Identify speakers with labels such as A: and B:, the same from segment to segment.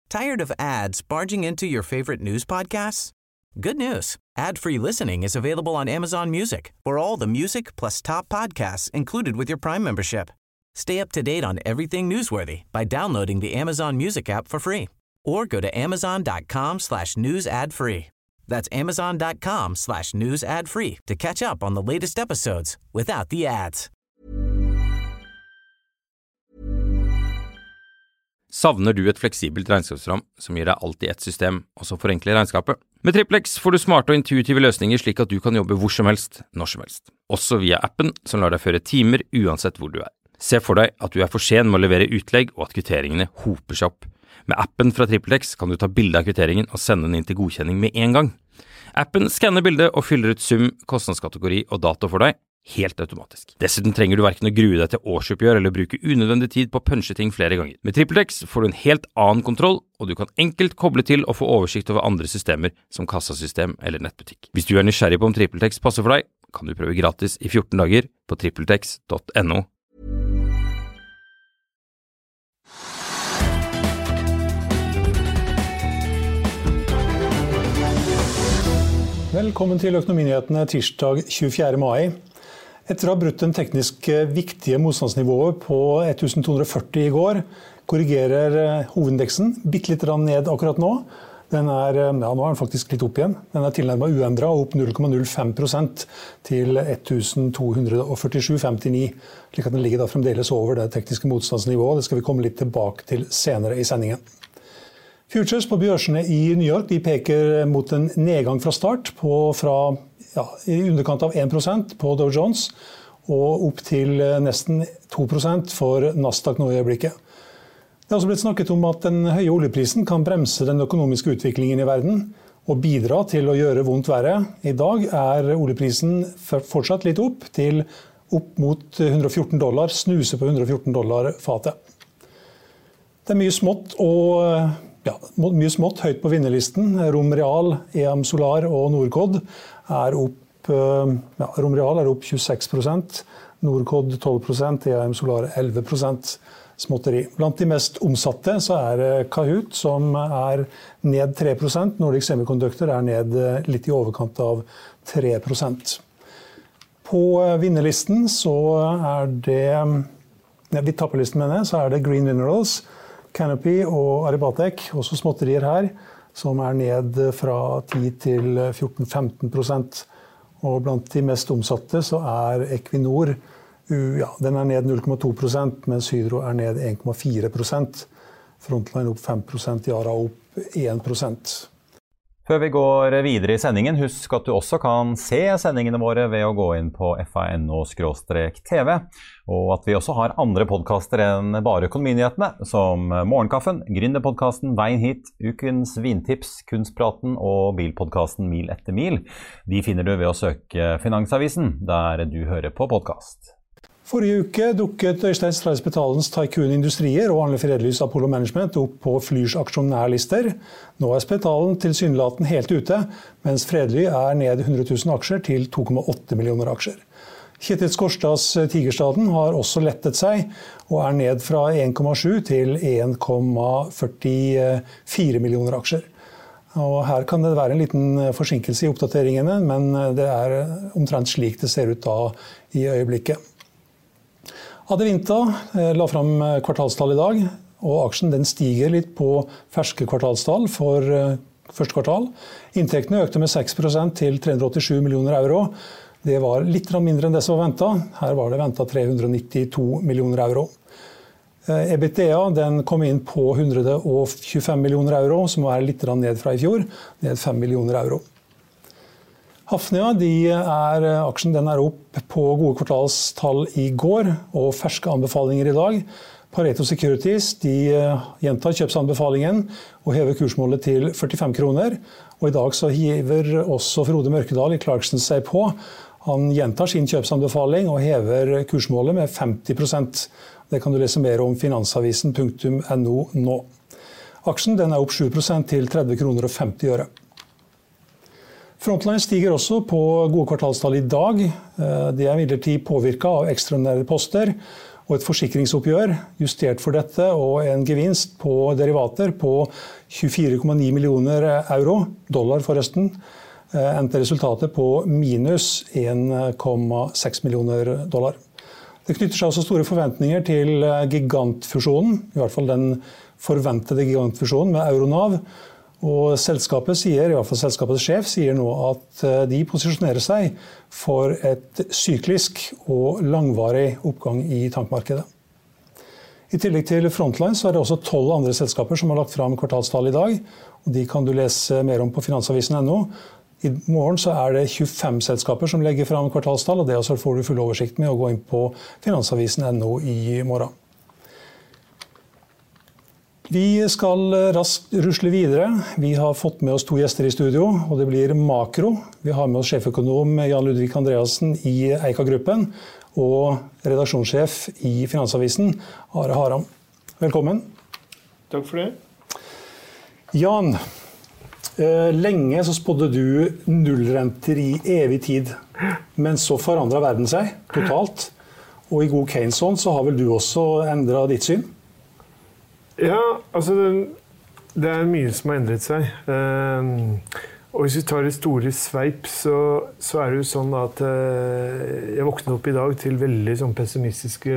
A: Tired of ads barging into your favorite news podcasts? Good news. Ad-free listening is available on Amazon Music for all the music plus top podcasts included with your Prime membership. Stay up to date on everything newsworthy by downloading the Amazon Music app for free or go to amazon.com/news ad free. That's amazon.com/news ad free to catch up on the latest episodes without the ads.
B: Savner du et fleksibelt regnskapsprogram som gir deg alt i ett system, og som forenkler regnskapet? Med TrippelX får du smarte og intuitive løsninger slik at du kan jobbe hvor som helst, når som helst. Også via appen som lar deg føre timer uansett hvor du er. Se for deg at du er for sen med å levere utlegg og at kvitteringene hoper seg opp. Med appen fra TrippelX kan du ta bilde av kvitteringen og sende den inn til godkjenning med en gang. Appen skanner bildet og fyller ut sum, kostnadskategori og dato for deg, helt automatisk. Dessuten trenger du hverken å grue deg til årsoppgjør eller bruke unødvendig tid på å punche ting flere ganger. Med TrippelX får du en helt annen kontroll, og du kan enkelt koble til og få oversikt over andre systemer som kassasystem eller nettbutikk. Hvis du er nysgjerrig på om TrippelX passer for deg, kan du prøve gratis i 14 dager på trippeltex.no.
C: Velkommen til Økonominyhetene tirsdag 24. mai. Etter å ha brutt den teknisk viktige motstandsnivået på 1240 i går, korrigerer hovedindeksen bitte litt ned akkurat nå. Nå er den faktisk litt opp igjen. Den er tilnærmet uendret og opp 0,05% til 1247,59, slik at den ligger da fremdeles over det tekniske motstandsnivået. Det skal vi komme litt tilbake til senere i sendingen. Futures på børsene i New York de peker mot en nedgang fra start fra i underkant av 1% på Dow Jones og opp til nesten 2% for Nasdaq nå i øyeblikket. Det har også blitt snakket om at den høye oljeprisen kan bremse den økonomiske utviklingen i verden og bidra til å gjøre vondt verre. I dag er oljeprisen fortsatt litt opp mot $114, snuse på $114 fatet. Det er mye smått høyt på vinnerlisten. RomReal, EM Solar og Norcod er opp, RomReal er opp 26%, Norcod 12%, EM Solar 11% småtteri. Blant de mest omsatte så er Kahoot som er ned 3%, Nordic Semiconductor er ned litt i overkant av 3%. På vinnerlisten så er det, tapperlisten mener jeg, så er det Green Minerals, Canopy og Aribatec, også småtterier her, som er ned fra 10 til 14-15%. Og blant de mest omsatte så er Equinor, den er ned 0,2%, mens Hydro er ned 1,4%. Frontline opp 5%, Yara opp 1%.
D: Før vi går videre i sendingen, husk at du også kan se sendingene våre ved å gå inn på fa.no/tv, og at vi også har andre podcaster enn bare Økonominyhetene, som Morgenkaffen, Gründerpodcasten, Veien hit, Ukens vintips, Kunstpraten og bilpodcasten Mil etter mil. De finner du ved å søke Finansavisen, der du hører på podcast.
C: Forrige uke dukket Øystein Stray Spitalens Tycoon Industrier og Arne Fredlys Apollo Management opp på Flyrs aksjonærlister. Nå er Spitalen tilsynelatende helt ute, mens Fredly er ned 100 000 aksjer til 2,8 millioner aksjer. Kjetil Skorstads Tigerstaden har også lettet seg, og er ned fra 1,7 til 1,44 millioner aksjer. Og her kan det være en liten forsinkelse i oppdateringene, men det er omtrent slik det ser ut da i øyeblikket. Adevinta la fram kvartalstall i dag, og aksjen den stiger litt på ferske kvartalstall for første kvartal. Inntektene økte med 6% til 387 millioner euro. Det var litt mindre enn det som var ventet. Her var det ventet 392 millioner euro. EBITDA den kom inn på 125 millioner euro, som er litt ned fra i fjor, ned 5 millioner euro. Hafnia, aksjen den er opp på gode kvartalstall i går, og ferske anbefalinger i dag. Pareto Securities gjentar kjøpsanbefalingen og hever kursmålet til 45 kroner. Og i dag så hiver også Frode Mørkedal i Clarkson seg på. Han gjentar sin kjøpsanbefaling og hever kursmålet med 50%. Det kan du lese mer om finansavisen.no nå. Aksjen den er opp 7% til 30 kroner og 50 øre. Frontline stiger også på gode kvartalstall i dag. De er imidlertid påvirket av ekstraordinære poster, og et forsikringsoppgjør justert for dette, og en gevinst på derivater på 24,9 millioner euro, dollar forresten, endte resultatet på minus 1,6 millioner dollar. Det knytter seg også store forventninger til gigantfusjonen, i hvert fall den forventede gigantfusjonen med Euronav, og selskapet sier, i hvert fall selskapets sjef, sier nå at de posisjonerer seg for et syklisk og langvarig oppgang i tankmarkedet. I tillegg til Frontline så det også 12 andre selskaper som har lagt fram kvartalstall i dag, og de kan du lese mer om på finansavisen.no. I morgen så det 25 selskaper som legger fram kvartalstall, og det også får du full oversikt med å gå inn på finansavisen.no i morgen. Vi skal raskt rusle videre. Vi har fått med oss 2 gjester i studio, og det blir makro. Vi har med oss sjeføkonom Jan Ludvig Andreassen i Eika-gruppen, og redaksjonssjef i Finansavisen, Are Haram. Velkommen.
E: Takk for det.
C: Jan, lenge så spådde du nullrenter i evig tid, men så forandret verden seg totalt. Og i god Keynes-ånd så har vel du også endret ditt syn?
E: Ja, altså det mye som har endret seg. Og hvis vi tar det store sveip, så det jo sånn at jeg våknet opp i dag til veldig sånn pessimistiske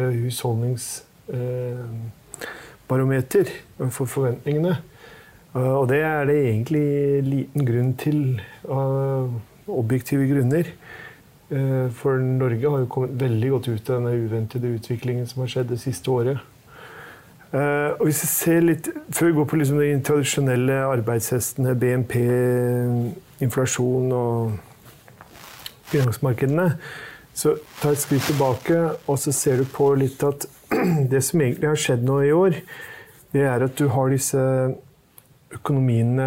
E: husholdningsbarometer for forventningene. Og det det egentlig liten grunn til, av objektive grunner. For Norge har jo kommet veldig godt ut av denne uventede utviklingen som har skjedd det siste året. Og hvis vi ser litt, før vi går på liksom de tradisjonelle arbeidshestene, BNP, inflasjon og finansmarkedene, så ta et skritt tilbake, og så ser du på litt at det som egentlig har skjedd nå i år, det at du har disse økonomiene,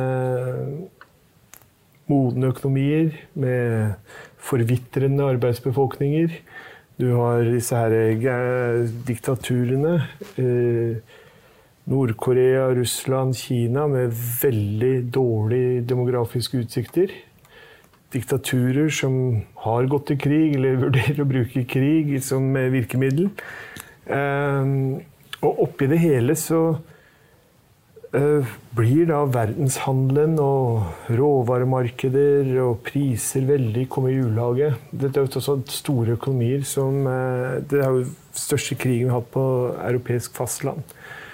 E: modne økonomier med forvitrende arbeidsbefolkninger. Du har disse her diktaturene, Nord-Korea, Russland, Kina, med veldig dårlige demografiske utsikter. Diktaturer som har gått til krig, eller vurderer å bruke krig som virkemiddel. Og oppi det hele så blir da verdenshandelen og råvaremarkeder og priser veldig kommet i ulage. Dette jo også store økonomier som det jo største krigen vi har hatt på europeisk fastland.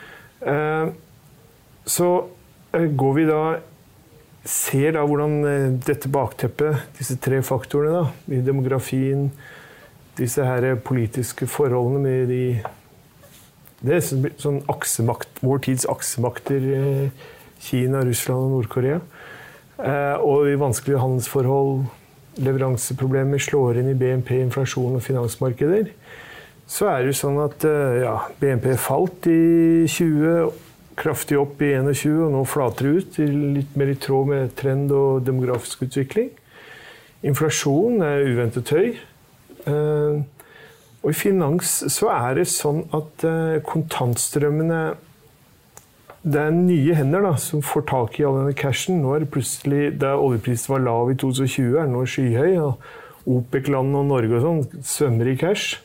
E: Så går vi da ser da hvordan dette bakteppet, disse 3 faktorene da, i demografien, disse her politiske forholdene med det sånn aksemakt, vår tids aksemakter, Kina, Russland og Nord-Korea. Og i vanskelige handelsforhold, leveranseproblemer slår inn i BNP, inflasjon og finansmarkeder. Så det jo sånn at BNP falt i 20, kraftig opp i 21, og nå flater det ut, litt mer i tråd med trend og demografisk utvikling. Inflasjon uventet høy. Og i finans så det sånn at kontantstrømmene, det nye hender da, som får tak i all denne cashen. Nå det plutselig, da oljeprisen var lav i 2020, det nå skyhøy, og OPEC-land og Norge og sånn svømmer i cash.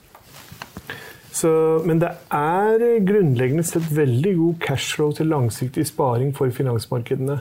E: Men det grunnleggende sett veldig god cashflow til langsiktig sparing for finansmarkedene.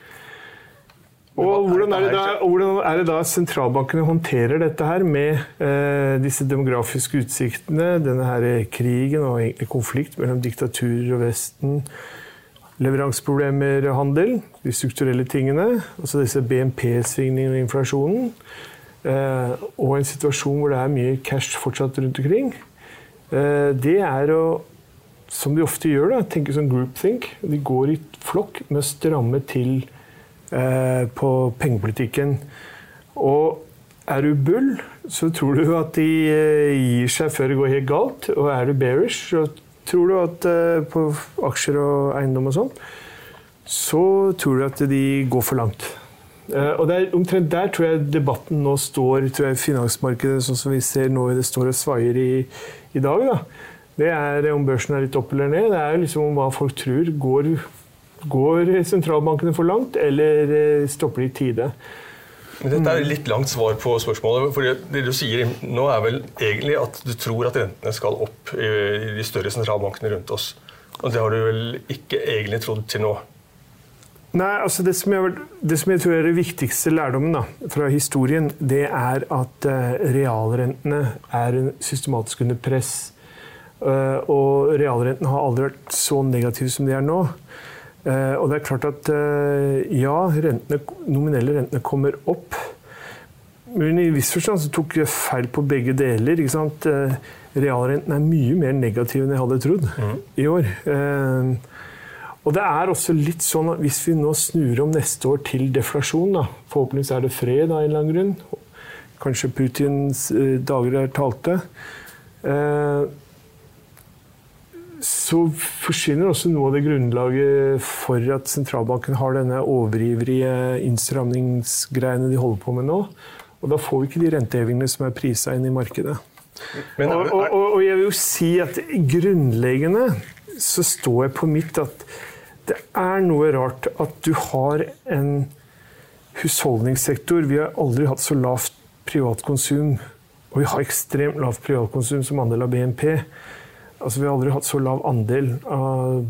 E: Og hvordan det da sentralbankene håndterer dette her med disse demografiske utsiktene, denne her krigen og egentlig konflikt mellom diktaturer og Vesten, leveranseproblemer, handel, de strukturelle tingene, altså disse BNP-svingningene og inflasjonen, og en situasjon hvor det mye cash fortsatt rundt omkring. Det jo, som de ofte gjør, da, tenker som groupthink. De går i flokk med å stramme til på pengepolitikken. Og du bull, så tror du at de gir seg før det går helt galt. Og du bearish, så tror du at på aksjer og eiendom og sånn, så tror du at de går for langt. Og omtrent der tror jeg debatten nå står, tror jeg finansmarkedet, sånn som vi ser nå, det står og svaier i dag. Da. Det om børsen litt opp eller ned, det liksom om hva folk tror går sentralbankene for langt, eller stopper de i tide.
F: Men dette litt langt svar på spørsmålet, for det du sier nå vel egentlig at du tror at rentene skal opp i de større sentralbankene rundt oss. Og det har du vel ikke egentlig trodd til nå?
E: Nei, altså det som jeg tror det viktigste lærdommen da, fra historien, det at realrentene systematisk under press. Og realrenten har aldri vært så negativ som de nå. Og det klart at ja, nominelle rentene kommer opp. Men i viss forstand så tok jeg feil på begge deler. Ikke sant? Realrenten mye mer negativ enn jeg hadde trodd i år. Og det også litt sånn at hvis vi nå snur om neste år til deflasjon, da, forhåpentligvis det fred av en eller annen grunn, kanskje Putins dager talte, så forsvinner også noe av det grunnlaget for at sentralbanken har denne overivrige innstramningsgreiene de holder på med nå. Og da får vi ikke de rentehevingene som priset inn i markedet. Og jeg vil jo si at grunnleggende så står jeg på mitt at det noe rart at du har en husholdningssektor. Vi har aldri hatt så lavt privatkonsum, og vi har ekstremt lavt privatkonsum som andel av BNP. Altså vi har aldri hatt så lav andel av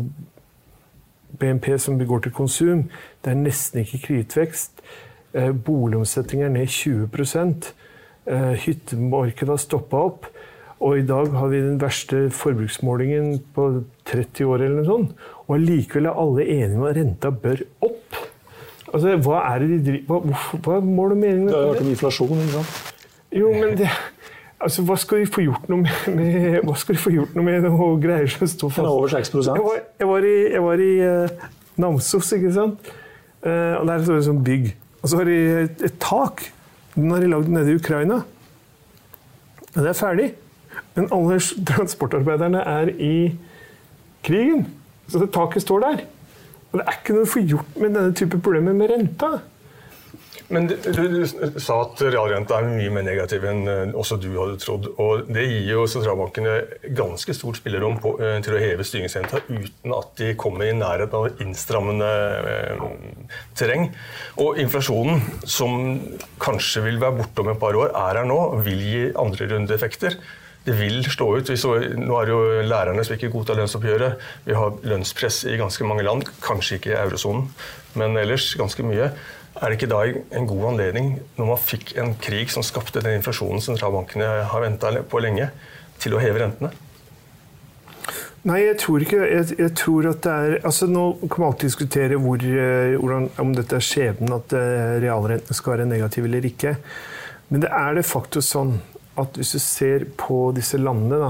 E: BNP som går til konsum. Det nesten ikke kredittvekst. Boligomsetningen ned 20%. Hyttemarkedet har stoppet opp. Og i dag har vi den verste forbruksmålingen på 30 år eller noe sånt. Og likevel alle enige om at renta bør opp. Altså, hva det de driver? Hva mål og mening med det?
C: Det har vært en inflasjon, ikke sant?
E: Jo, men det... Altså, hva skal de få gjort noe med å greie seg å stå fast?
C: Over 6%.
E: Jeg var i Namsos, ikke sant? Og der står det sånn bygg. Og så har de et tak. Den har de laget nede i Ukraina. Og det ferdig. Men alle transportarbeiderne i krigen. Så det taket står der. Og det ikke noe å få gjort med denne type problemer med renta.
F: Men du sa at realrenta mye mer negativ enn også du hadde trodd. Og det gir jo sentralbankene ganske stort spillerom til å heve styringsrenta uten at de kommer i nærheten av innstrammende terreng. Og inflasjonen, som kanskje vil være borte om et par år, her nå, vil gi andre rundeeffekter. Det vil slå ut. Nå det jo lærerne som ikke godtar lønnsoppgjøret. Vi har lønnspress i ganske mange land, kanskje ikke i eurozonen, men ellers ganske mye. Det ikke da en god anledning, når man fikk en krig som skapte den inflasjonen sentralbankene har ventet på lenge, til å heve rentene?
E: Nei, jeg tror ikke. Jeg tror at det altså nå kan man alltid diskutere om dette skjebnen, at realrentene skal være negative eller ikke. Men det det faktisk sånn at hvis du ser på disse landene,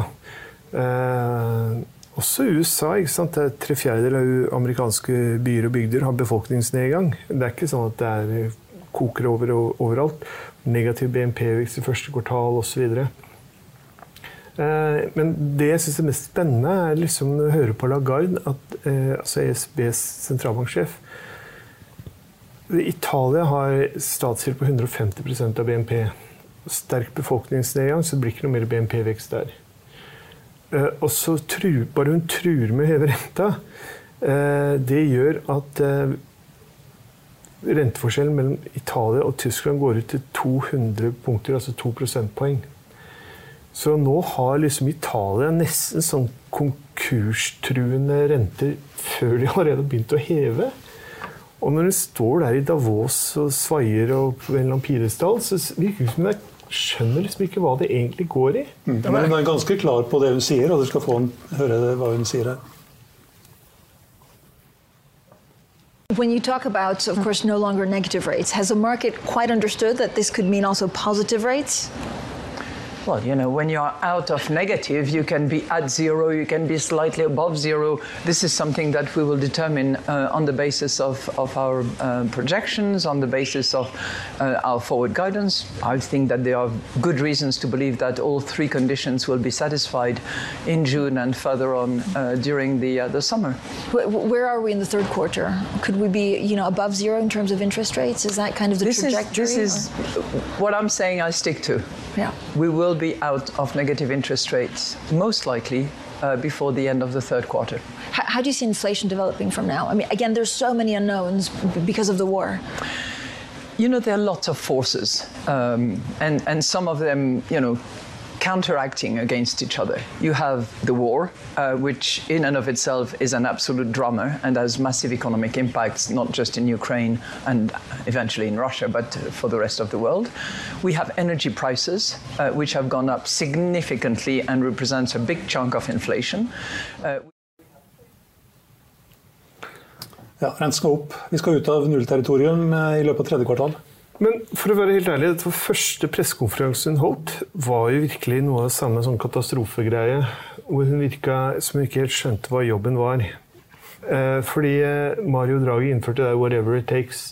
E: også USA, ikke sant? 3/4 av amerikanske byer og bygder har befolkningsnedgang. Det ikke sånn at det koker over overalt. Negativ BNP-vekst i første kvartal og så videre. Men det jeg synes mest spennende liksom å høre på Lagarde, altså ESBs sentralbanksjef. Italia har statsgjeld på 150% av BNP. Sterk befolkningsnedgang, så det blir ikke noe mer BNP-vekst der. Og så bare hun truer med å heve renta, det gjør at renteforskjellen mellom Italia og Tyskland går ut til 200 punkter, altså 2 prosentpoeng. Så nå har liksom Italia nesten sånn konkurstruende renter før de allerede har begynt å heve. Og når de står der i Davos og svaier og på en eller annen pidestall, så virker det som det skjønner liksom ikke hva det egentlig går i.
C: Men hun ganske klar på det hun sier, og du skal få høre hva hun sier her.
G: When you talk about, of course, no longer negative rates, has the market quite understood that this could mean also positive rates?
H: Well, you know, when you're out of negative, you can be at zero, you can be slightly above zero. This is something that we will determine on the basis of our projections, on the basis of our forward guidance. I think that there are good reasons to believe that all three conditions will be satisfied in June and further on during the summer.
G: Where are we in the third quarter? Could we be, you know, above zero in terms of interest rates? Is that kind of the trajectory?
H: This is what I'm saying I stick to.
G: Yeah.
H: We will be out of negative interest rates, most likely before the end of the third quarter.
G: How do you see inflation developing from now? I mean, again, there's so many unknowns because of the war.
H: You know, there are lots of forces, and some of them, you know, counteracting against each other. You have the war, which in and of itself is an absolute drama and has massive economic impacts, not just in Ukraine and eventually in Russia, but for the rest of the world. We have energy prices, which have gone up significantly and represents a big chunk of inflation.
C: Ja, renske opp. Vi skal ut av nullterritorium I løpet av tredje kvartal.
E: Men for å være helt ærlig, det var første pressekonferansen hun holdt, var jo virkelig noe av samme sånn katastrofegreie, hvor hun virket som hun ikke helt skjønte hva jobben var. Fordi Mario Draghi innførte det whatever it takes,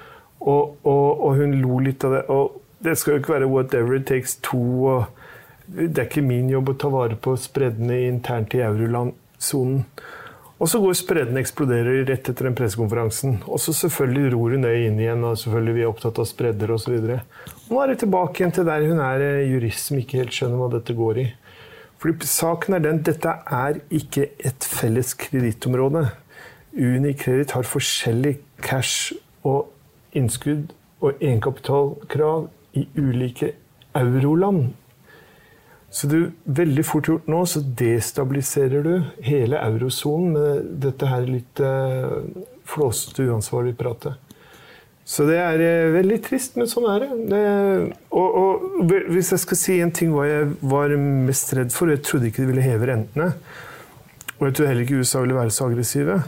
E: og hun lo litt av det, og det skal jo ikke være whatever it takes 2, og det ikke min jobb å ta vare på spreddene internt I Euroland-zonen. Og så går spredden eksploderer rett etter den pressekonferansen. Og så selvfølgelig ror hun det inn igjen, og selvfølgelig vi opptatt av spredder og så videre. Nå det tilbake igjen til der hun jurist som ikke helt skjønner hva dette går I. Fordi saken den, dette ikke et felles kredittområde. Unicredit har forskjellig cash og innskudd og egenkapitalkrav I ulike euroland. Så veldig fort gjort nå, så destabiliserer du hele eurozonen med dette her litt flåsete uansvarlig pratet. Så det veldig trist, men sånn det. Og hvis jeg skal si en ting hva jeg var mest redd for, jeg trodde ikke de ville heve rentene, og jeg trodde heller ikke USA ville være så aggressive,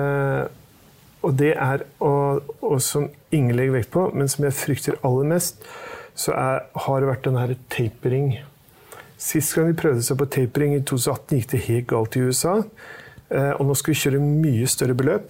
E: og det og som ingen legger vekt på, men som jeg frykter aller mest, så har det vært den her tapering. Sist gang vi prøvde seg på tapering I 2018 gikk det helt galt I USA, og nå skal vi kjøre mye større beløp.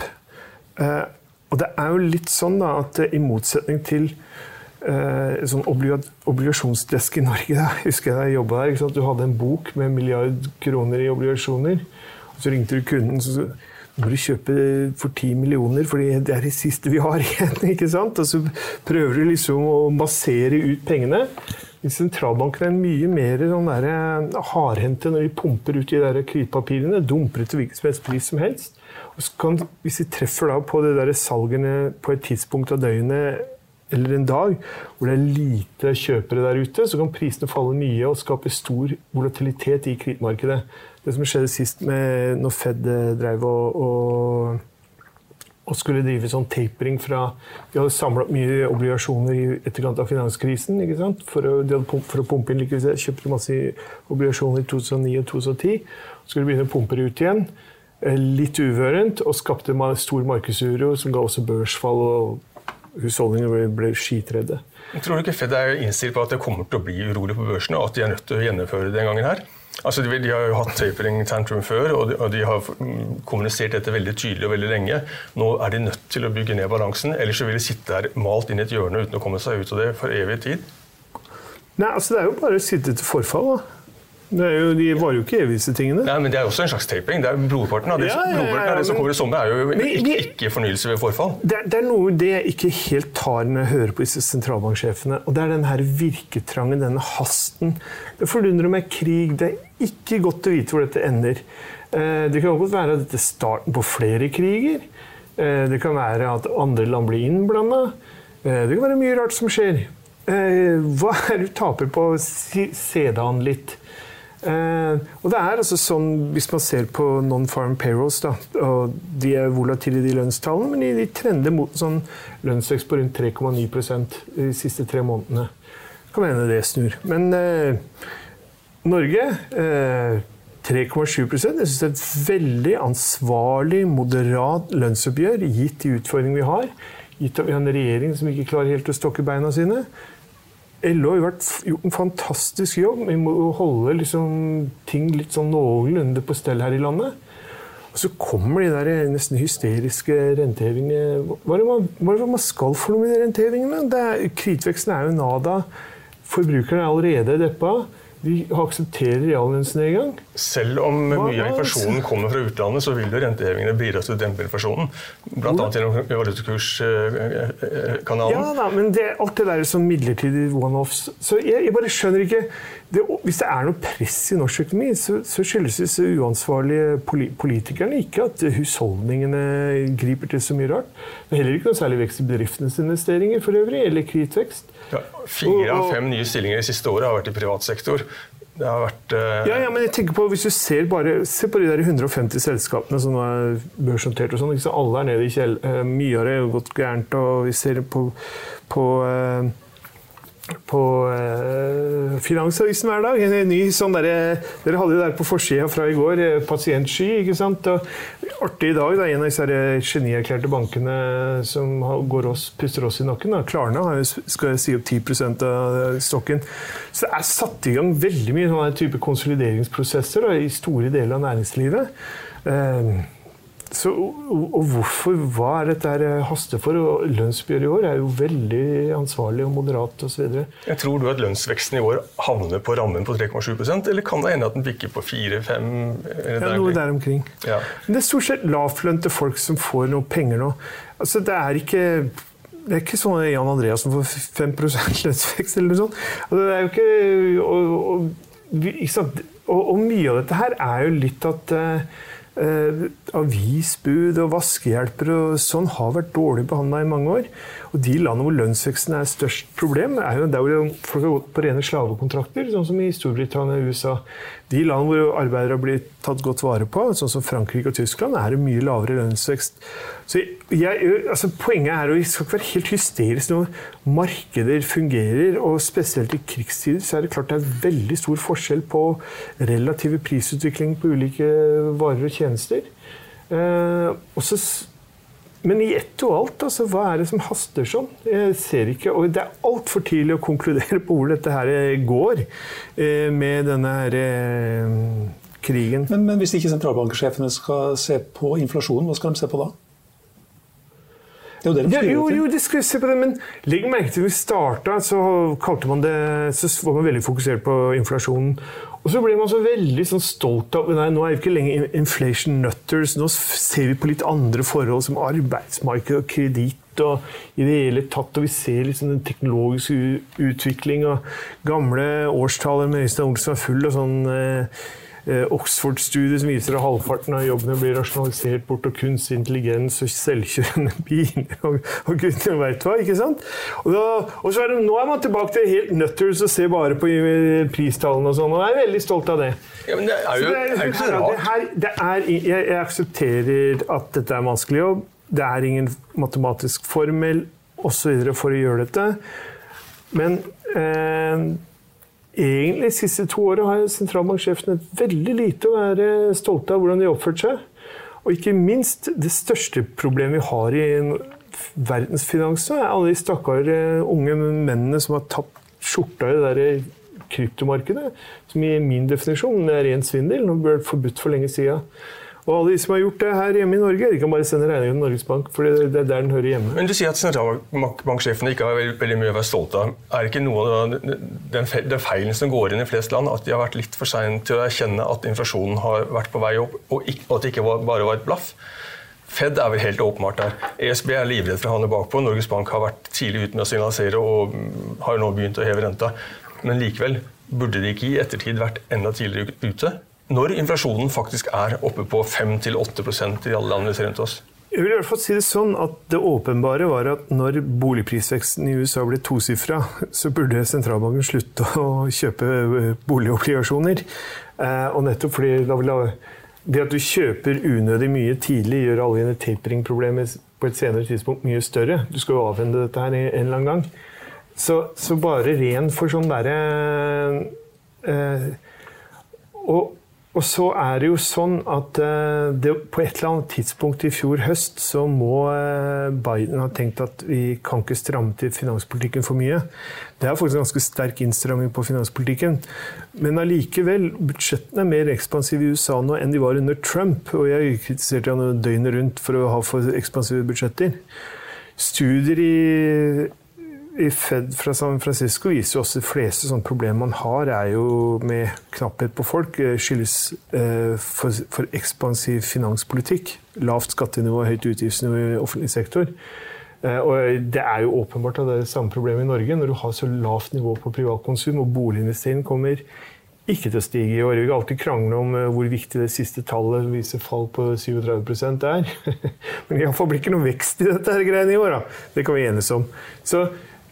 E: Og det jo litt sånn da, at I motsetning til sånn obligasjonsdesk I Norge, da, husker jeg jobbet der, ikke sant? Du hadde en bok med 1 milliard kroner I obligasjoner, og så ringte du kunden, så nå må du kjøpe for 10 millioner, fordi det det siste vi har igjen, ikke sant? Og så prøver du liksom å basere ut pengene. I sentralbanken mye mer sånn hardhendte når de pumper ut de der kreditpapirene, dumper til hvilken som helst pris som helst. Og så kan, hvis de treffer da på de der salgene på et tidspunkt av døgnet eller en dag, hvor det lite kjøpere der ute, så kan prisene falle mye og skape stor volatilitet I kredittmarkedet. Det som skjedde sist med når Fed drev og skulle drive sånn tapering fra, de hadde samlet mye obligasjoner I etterkant av finanskrisen, ikke sant? For å pumpe inn likviditet, kjøpte masse obligasjoner I 2009 og 2010, skulle begynne å pumpe ut igjen, litt uvørent, og skapte stor markedsuro, som ga også børsfall, og husholdninger ble skitredde.
F: Tror du ikke Fed innstilt på at det kommer til å bli urolig på børsene, og at de nødt til å gjennomføre det den gangen her? Altså, de har jo hatt tapering tantrum før, og de har kommunisert dette veldig tydelig og veldig lenge. Nå de nødt til å bygge ned balansen, ellers så vil de sitte der malt inn I et hjørne uten å komme seg ut av det for evig tid.
E: Nei, altså det jo bare å sitte til forfall da. De var jo ikke evig disse tingene.
F: Nei, men det også en slags tapering. Det blodparten av det, det som kommer I sommer jo ikke fornyelse ved forfall.
E: Det noe det jeg ikke helt tar når jeg hører på disse sentralbanksjefene, og det den her virketrangen, denne hasten. Det forundrer meg krig, det ikke godt å vite hvor dette ender. Det kan godt være at dette starten på flere kriger. Det kan være at andre land blir innblandet. Det kan være mye rart som skjer. Hva du taper på? Se det an litt. Og det altså sånn, hvis man ser på non-farm payrolls da, og de volatile I de lønnstallene, men de trender mot sånn lønnsvekst på rundt 3,9% de siste 3 månedene. Kan hende det snur. Men Norge 3,7%, jeg synes det et veldig ansvarlig, moderat lønnsoppgjør, gitt de utfordringene vi har, gitt at vi har en regjering som ikke klarer helt å stokke beina sine. LO har gjort en fantastisk jobb med å holde liksom, ting litt sånn noenlunde på stell her I landet. Og så kommer de der nesten hysteriske rentehevingene. Hva det man skal for noe med de rentehevingene? Kreditveksten jo nada. Forbrukerne allerede deppa. De aksepterer reallønnsnedgang.
F: Selv om mye av inflasjonen kommer fra utlandet, så vil jo rentehevingene bidra til å dempe inflasjonen. Blant annet gjennom valutakurskanalen.
E: Ja da, men alt det der er sånn midlertidig one-offs. Så jeg bare skjønner ikke, hvis det er noe press i norsk økonomi, så skyldes disse uansvarlige politikerne ikke at husholdningene griper til så mye rart. Det er heller ikke noe særlig vekst i bedriftenes investeringer for øvrig, eller kreditvekst.
F: Ja, 4 av 5 nye stillinger i siste året har vært i privat sektor. Det har vært...
E: Ja, men jeg tenker på, hvis du se på de der 150 selskapene som er børsnotert og sånn, ikke så alle er nede i mye av det har gått gærent, og vi ser på Finansavisen hver dag, en ny sånn dere hadde jo der på forsiden fra i går, pasientsky, ikke sant? Og artig i dag, en av disse genierklærte bankene som puster oss i nakken, Klarna skal si opp 10% av stokken. Så det er satt i gang veldig mye sånne type konsolideringsprosesser i store deler av næringslivet. Og hvorfor, hva dette haste for? Og lønnsoppgjøret i år jo veldig ansvarlig og moderat og så videre.
F: Jeg tror du at lønnsveksten i år havner på rammen på 3,7%, eller kan det hende at den bikker på 4-5%?
E: Ja, noe der omkring.
F: Ja.
E: Men det stort sett lavtlønte folk som får noe penger nå. Altså, det er ikke sånn at Jan Andreasen får 5% lønnsvekst eller noe sånt. Altså, det jo ikke... Og mye av dette her jo litt at... avisbud og vaskehjelper og sånn har vært dårlig behandlet i mange år. Og de landene hvor lønnsveksten størst problem jo der hvor folk har gått på rene slavekontrakter, sånn som i Storbritannia og USA. De landene hvor arbeidere blir tatt godt vare på, sånn som Frankrike og Tyskland, det mye lavere lønnsvekst. Så poenget og jeg skal ikke være helt hysterisk når markeder fungerer, og spesielt i krigstider så det klart det veldig stor forskjell på relative prisutvikling på ulike varer og tjenester. Men i ett og alt, altså, hva det som haster sånn? Jeg ser ikke, og det alt for tidlig å konkludere på hvor dette her går med denne her krigen.
C: Men hvis ikke sentralbanksjefene skal se på inflasjonen, hva skal de se på da? Det
E: jo, det skal vi se på det, men legg merke til vi startet, så kalte man det, så var man veldig fokusert på inflasjonen. Og så ble man så veldig stolt av, nei, nå vi ikke lenger inflation nutters, nå ser vi på litt andre forhold som arbeidsmarked og kreditt og i det hele tatt, og vi ser den teknologiske utvikling og gamle årstaler med Øystein Olsen full og sånn Oxford-studie som viser at halvparten av jobbene blir rasjonalisert bort og kunstig intelligens og selvkjørende biler og gudene vet hva, ikke sant? Og så nå man tilbake til helt nutters og ser bare på pristallene og sånn, og jeg veldig stolt av det.
F: Ja, men det jo ikke så rart.
E: Jeg aksepterer at dette vanskelig jobb, det ingen matematisk formel og så videre for å gjøre dette, men egentlig de siste 2 årene har sentralbanksjefene veldig lite å være stolte av hvordan de oppført seg. Og ikke minst det største problemet vi har i verdensfinansen alle de stakkare unge mennene som har tapt skjorta i det der kryptomarkedet, som i min definisjon ren svindel, og ble forbudt for lenge siden. Og alle de som har gjort det her hjemme i Norge, de kan bare sende regningen til Norges Bank, for det der den hører hjemme.
F: Men du sier at sentralbanksjefene ikke har veldig mye å være stolt av. Ikke noe av den feilen som går inn i flest land, at de har vært litt for sent til å erkjenne at inflasjonen har vært på vei opp, og at det ikke bare var et blaff? Fed vel helt åpenbart der. ESB livredd for å havne bakpå. Norges Bank har vært tidlig ute med å signalisere og har nå begynt å heve renta. Men likevel burde de ikke i ettertid vært enda tidligere ute? Når inflasjonen faktisk oppe på 5-8% i alle land vi ser rundt oss?
E: Jeg vil i hvert fall si det sånn at det åpenbare var at når boligprisveksten i USA ble tosifra, så burde sentralbanken slutte å kjøpe boligobligasjoner. Og nettopp fordi det at du kjøper unødig mye tidlig gjør alle dine tapering-problemer på et senere tidspunkt mye større. Du skal jo avvende dette her en eller annen gang. Så bare ren for sånn derre... Og så det jo sånn at på et eller annet tidspunkt i fjor høst så må Biden ha tenkt at vi kan ikke stramme til finanspolitikken for mye. Det faktisk en ganske sterk innstramming på finanspolitikken. Men allikevel, budsjettene mer ekspansive i USA nå enn de var under Trump, og jeg kritiserte han døgnet rundt for å ha for ekspansive budsjetter. Studier i Fed fra San Francisco viser jo også de fleste sånne problemer man har jo med knapphet på folk, skyldes for ekspansiv finanspolitikk, lavt skattenivå, høyt utgiftsnivå i offentlig sektor. Og det jo åpenbart at det det samme problemet i Norge, når du har så lavt nivå på privatkonsum, og boliginvesteringen kommer ikke til å stige i år. Vi kan alltid krangle om hvor viktig det siste tallet viser fall på 37% Men i hvert fall blir ikke noe vekst i dette her greiene i år. Da. Det kan vi enes om. Så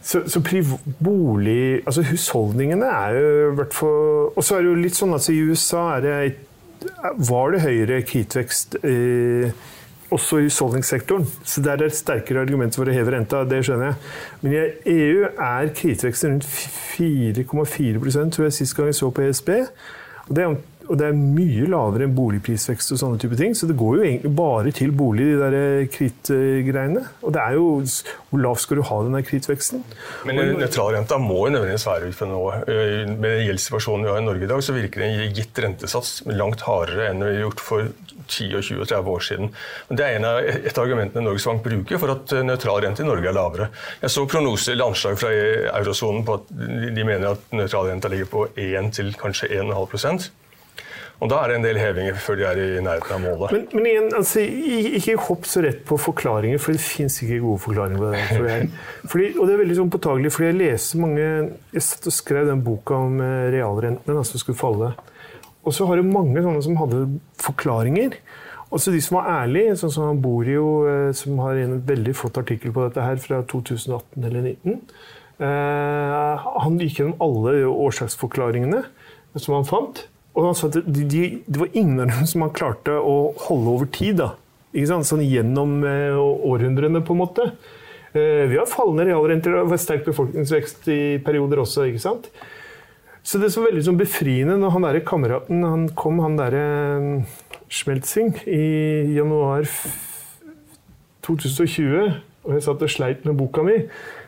E: bolig, altså husholdningene jo hvert fall, og så det jo litt sånn at i USA var det høyere kritvekst også i husholdningssektoren, så der det sterkere argument for å heve renta, det skjønner jeg. Men i EU kritveksten rundt 4,4%, tror jeg sist gang jeg så på ESB, og det mye lavere enn boligprisvekst og sånne type ting, så det går jo egentlig bare til bolig, de der kritgreiene. Og det jo, hvor lav skal du ha den der kritveksten?
F: Men nøytralrenta må jo nødvendigvis være ut for nå. Med gjeldssituasjonen vi har i Norge i dag, så virker det en gitt rentesats langt hardere enn vi har gjort for 10, 20 og 30 år siden. Men det et av argumentene Norges Bank bruker for at nøytralrente i Norge lavere. Jeg så prognoser eller anslag fra eurozonen på at de mener at nøytralrenta ligger på 1 til kanskje 1,5%. Og da det en del hevinger før de i nærheten av målet.
E: Men igjen, altså, ikke hopp så rett på forklaringer, for det finnes ikke gode forklaringer på det. Og det veldig sånn påtagelig, fordi jeg leser mange... Jeg satt og skrev den boka om realrentene, som skulle falle. Og så har det mange sånne som hadde forklaringer. Og så de som var ærlige, sånn som han Borio, som har en veldig flott artikkel på dette her fra 2018 eller 2019. Han gikk gjennom alle årsaksforklaringene som han fant. Og han sa at det var ingen av dem som han klarte å holde over tid, da. Ikke sant? Sånn gjennom århundrene, på en måte. Vi har fallende realrenter, og sterk befolkningsvekst i perioder også, ikke sant? Så det så veldig sånn befriende når han der kameraten, han der Schmelzing i januar 2020, og jeg satt og sleit med boka mi,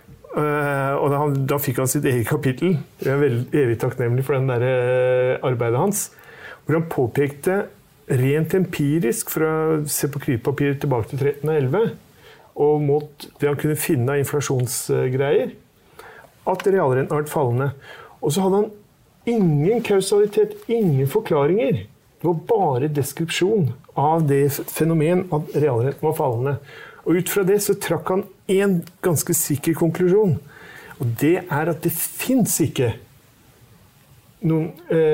E: og da fikk han sitt eget kapittel. Jeg veldig evig takknemlig for den der arbeidet hans, hvor han påpekte rent empirisk, for å se på kryppapiret tilbake til 1311, og mot det han kunne finne av inflasjonsgreier, at realrenten har vært fallende. Og så hadde han ingen kausalitet, ingen forklaringer. Det var bare deskripsjon av det fenomen at realrenten var fallende. Og ut fra det så trakk han en ganske sikker konklusjon. Og det at det finnes ikke noen